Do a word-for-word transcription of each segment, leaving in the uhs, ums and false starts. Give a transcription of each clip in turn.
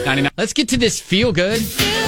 ninety-nine. Let's get to this feel good.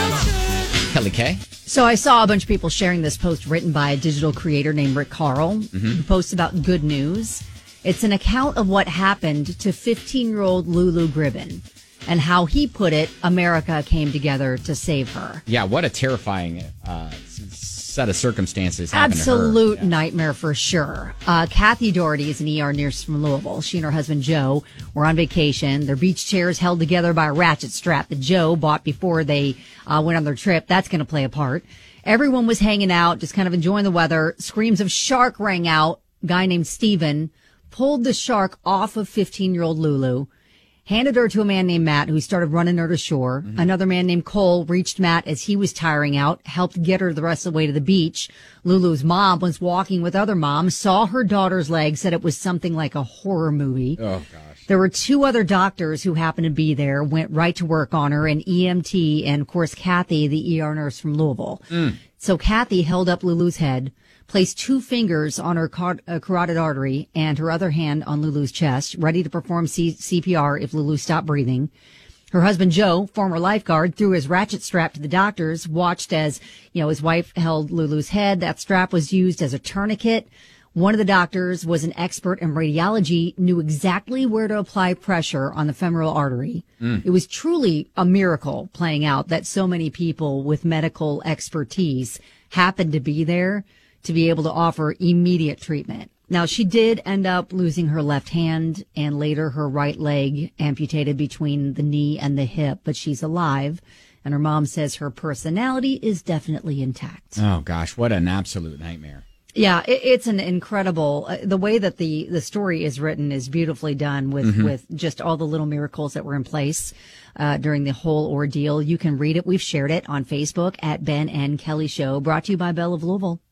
Kelly K. So I saw a bunch of people sharing this post written by a digital creator named Rick Carl, mm-hmm. who posts about good news. It's an account of what happened to fifteen-year-old Lulu Gribben and how he put it, America came together to save her. Yeah, what a terrifying uh, set of circumstances happened to her. Absolute Yeah. nightmare for sure. Uh, Kathy Doherty is an E R nurse from Louisville. She and her husband Joe were on vacation. Their beach chairs held together by a ratchet strap that Joe bought before they uh, went on their trip. That's going to play a part. Everyone was hanging out, just kind of enjoying the weather. Screams of shark rang out. A guy named Steven pulled the shark off of fifteen-year-old Lulu, handed her to a man named Matt, who started running her to shore. Mm-hmm. Another man named Cole reached Matt as he was tiring out, helped get her the rest of the way to the beach. Lulu's mom was walking with other moms, saw her daughter's leg, said it was something like a horror movie. Oh, gosh. There were two other doctors who happened to be there, went right to work on her, an E M T, and, of course, Kathy, the E R nurse from Louisville. Mm. So Kathy held up Lulu's head, placed two fingers on her car- uh, carotid artery and her other hand on Lulu's chest, ready to perform C- CPR if Lulu stopped breathing. Her husband, Joe, former lifeguard, threw his ratchet strap to the doctors, watched as, you know, his wife held Lulu's head. That strap was used as a tourniquet. One of the doctors was an expert in radiology, knew exactly where to apply pressure on the femoral artery. Mm. It was truly a miracle playing out that so many people with medical expertise happened to be there to be able to offer immediate treatment. Now, she did end up losing her left hand and later her right leg amputated between the knee and the hip, but she's alive. And her mom says her personality is definitely intact. Oh, gosh, what an absolute nightmare. Yeah, it, it's an incredible, uh, the way that the, the story is written is beautifully done with, mm-hmm. with just all the little miracles that were in place uh, during the whole ordeal. You can read it. We've shared it on Facebook at Ben and Kelly Show, brought to you by Bell of Louisville.